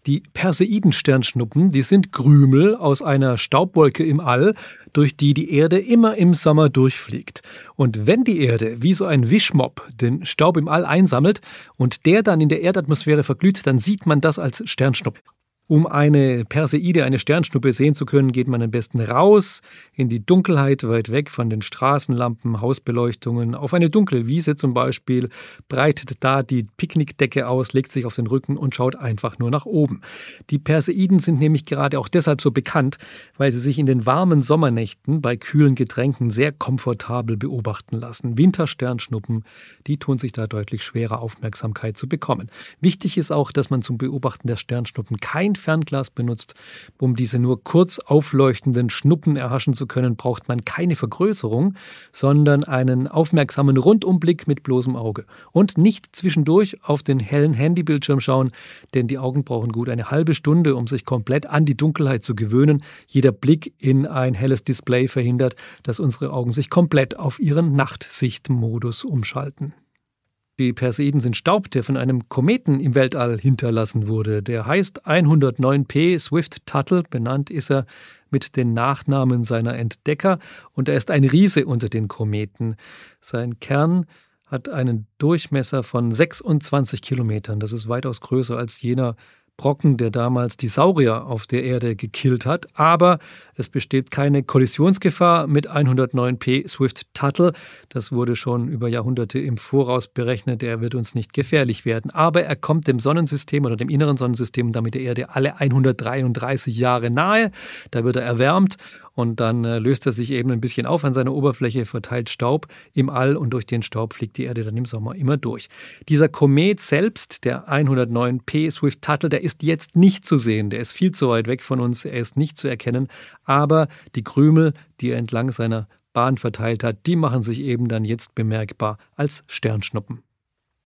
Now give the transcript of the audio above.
Die Perseiden-Sternschnuppen, die sind Krümel aus einer Staubwolke im All, durch die die Erde immer im Sommer durchfliegt. Und wenn die Erde wie so ein Wischmopp den Staub im All einsammelt und der dann in der Erdatmosphäre verglüht, dann sieht man das als Sternschnuppe. Um eine Perseide, eine Sternschnuppe sehen zu können, geht man am besten raus in die Dunkelheit, weit weg von den Straßenlampen, Hausbeleuchtungen, auf eine dunkle Wiese zum Beispiel, breitet da die Picknickdecke aus, legt sich auf den Rücken und schaut einfach nur nach oben. Die Perseiden sind nämlich gerade auch deshalb so bekannt, weil sie sich in den warmen Sommernächten bei kühlen Getränken sehr komfortabel beobachten lassen. Wintersternschnuppen, die tun sich da deutlich schwerer, Aufmerksamkeit zu bekommen. Wichtig ist auch, dass man zum Beobachten der Sternschnuppen kein Fernglas benutzt. Um diese nur kurz aufleuchtenden Schnuppen erhaschen zu können, braucht man keine Vergrößerung, sondern einen aufmerksamen Rundumblick mit bloßem Auge. Und nicht zwischendurch auf den hellen Handybildschirm schauen, denn die Augen brauchen gut eine halbe Stunde, um sich komplett an die Dunkelheit zu gewöhnen. Jeder Blick in ein helles Display verhindert, dass unsere Augen sich komplett auf ihren Nachtsichtmodus umschalten. Die Perseiden sind Staub, der von einem Kometen im Weltall hinterlassen wurde. Der heißt 109P Swift-Tuttle, benannt ist er mit den Nachnamen seiner Entdecker. Und er ist ein Riese unter den Kometen. Sein Kern hat einen Durchmesser von 26 Kilometern. Das ist weitaus größer als jener Brocken, der damals die Saurier auf der Erde gekillt hat. Aber es besteht keine Kollisionsgefahr mit 109P Swift-Tuttle. Das wurde schon über Jahrhunderte im Voraus berechnet. Er wird uns nicht gefährlich werden. Aber er kommt dem Sonnensystem oder dem inneren Sonnensystem und damit der Erde alle 133 Jahre nahe. Da wird er erwärmt. Und dann löst er sich eben ein bisschen auf an seiner Oberfläche, verteilt Staub im All und durch den Staub fliegt die Erde dann im Sommer immer durch. Dieser Komet selbst, der 109P Swift-Tuttle, der ist jetzt nicht zu sehen. Der ist viel zu weit weg von uns, er ist nicht zu erkennen. Aber die Krümel, die er entlang seiner Bahn verteilt hat, die machen sich eben dann jetzt bemerkbar als Sternschnuppen.